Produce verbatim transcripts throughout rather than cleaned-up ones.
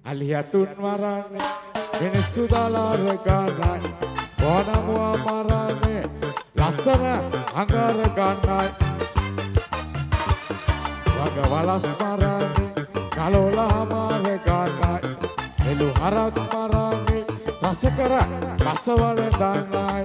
අලියතුන් මරන්නේ මිනිස්සු දාලා රගන්නයි වනමුවා මරන්නේ ලස්සන අඟර ගන්නයි වග වලස් මරන්නේ කලෝලා මාර ගන්නයි එළු හරක් මරන්නේ රසකර රසවල දන්නයි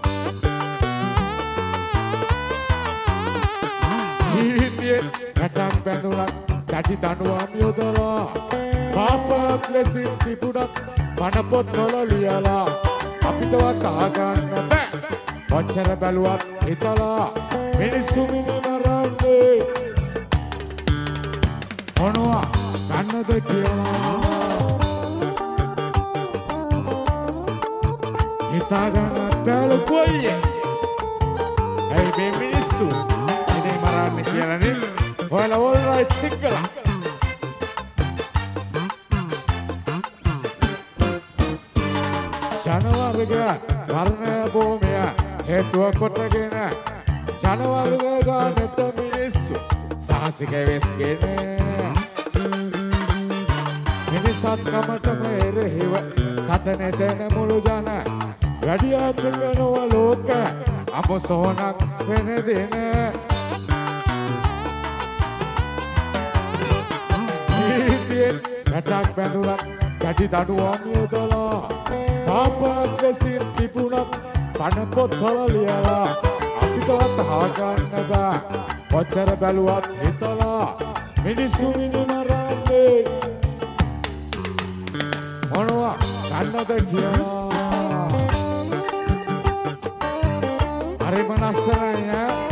ජීවිතයේ රටක් බැඳුණා දැඩි දඬුවම් යොදලා පාපක් ලෙසින් තිබුණත් මන පොත්වල ලියලා අපිටවත් අහගන්න බෑ ඔච්චර බැලුවත් හිතලා මිනිස්සු මිනිමරන්නේ මොනවා ගන්නද කියලා හිතාගන්න බැලු කොයියේ ඇයි මේ මිනිස්සු ඉතින් මරන්නේ කියලානේ ඔයාලා all right සිංගලා ජනවර්ග වර්ණය භූමිය හේතුව කොටගෙන ජනවර්ග ගානට මිනිස්සු සාහසික වෙස්ගෙන මිනිසත් කමටම එරෙහිව සතනෙට එන මුළු ජන වැඩියාත් නොව ලෝක අපසෝනක් වෙන දෙන ජීවිතයෙන් රටක් බැඳුණත් දැඩි දඬුවම් යොදලා පාපක් ලෙසින් තිබුණත් පන පොත්වල ලියලා අපිටවත් අහගන්න බෑ ඔච්චර බැලුවත් හිතලා මිනිස්සු මිනිමරන්නේ මොනවා ගන්නද කියලා හරිම ලස්සනයි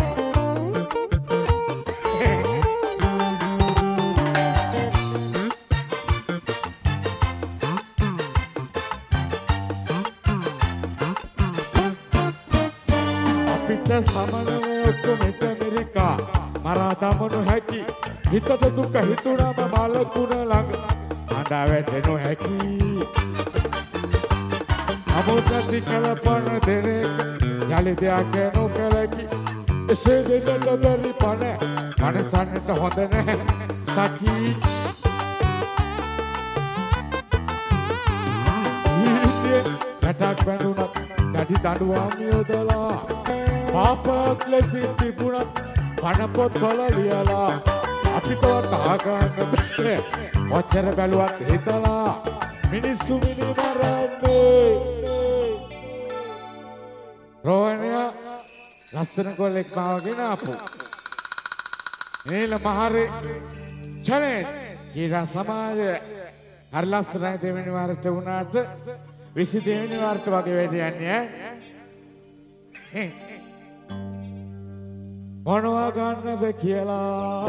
සමනලේ ඔක්කොම එක ඇමරිකා මරා දමනු හැකි හිතට දුක හිතුණම බලකුණ ළඟ අඬා වැටෙනු හැකි අමෝතති කලපන දෙනෙක් යලි දෙයක් නොකලකි එසේ දෙන්නට බැරි පණ මනසන්නට හොඳ නැහැ සකි රටක් බැඳුණත් දැඩි දඬුවම් යොදලා පාපක් ලෙසින් තිබුණත් පන පොත්වල ලියලා අපිටවත් අහගන්න බෑ ඔච්චර බැලුවත් හිතලා මිනිස්සු මිනිමරන්නේ රෝහණය ලස්සන කොල්ලෙක් මාවගෙන ආපු නීල මහරේ චලෙන්ජ් කීරා සමාජය හරි ලස්සනයි දෙවෙනි වාරට වුණාට විසි දෙවෙනි වාරට වගේ වැඩ යන්නේ ඈ මොනවා ගන්නද කියලා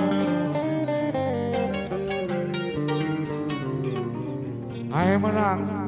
අයමනම්